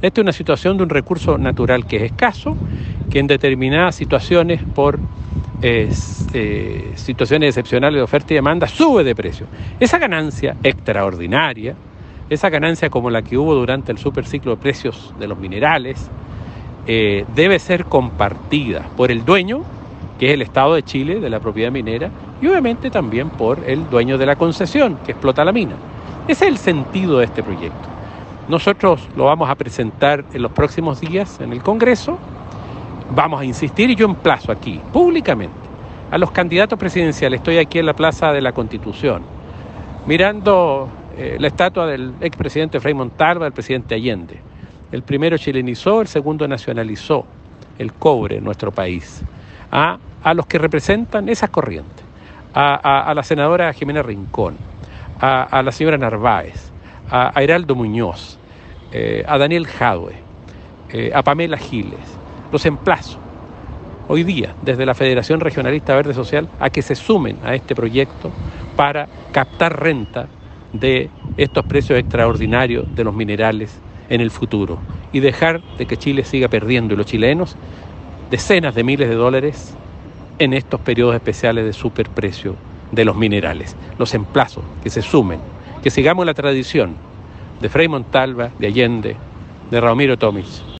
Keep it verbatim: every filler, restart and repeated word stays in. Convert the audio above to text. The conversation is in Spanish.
Esta es una situación de un recurso natural que es escaso, que en determinadas situaciones, por eh, eh, situaciones excepcionales de oferta y demanda, sube de precio. Esa ganancia extraordinaria, esa ganancia como la que hubo durante el superciclo de precios de los minerales, eh, debe ser compartida por el dueño, que es el Estado de Chile, de la propiedad minera, y obviamente también por el dueño de la concesión, que explota la mina. Ese es el sentido de este proyecto. Nosotros lo vamos a presentar en los próximos días en el Congreso. Vamos a insistir, y yo emplazo aquí, públicamente, a los candidatos presidenciales. Estoy aquí en la Plaza de la Constitución, mirando eh, la estatua del expresidente Frei Montalva, del presidente Allende. El primero chilenizó, el segundo nacionalizó el cobre en nuestro país. A, a los que representan esas corrientes, a, a, a la senadora Jimena Rincón, a, a la señora Narváez, a, a Heraldo Muñoz, eh, a Daniel Jadwe, eh, a Pamela Giles. Los emplazo hoy día desde la Federación Regionalista Verde Social a que se sumen a este proyecto para captar renta de estos precios extraordinarios de los minerales en el futuro y dejar de que Chile siga perdiendo, y los chilenos, decenas de miles de dólares en estos periodos especiales de superprecio de los minerales. Los emplazo, que se sumen, que sigamos la tradición de Frei Montalva, de Allende, de Radomiro Tomic.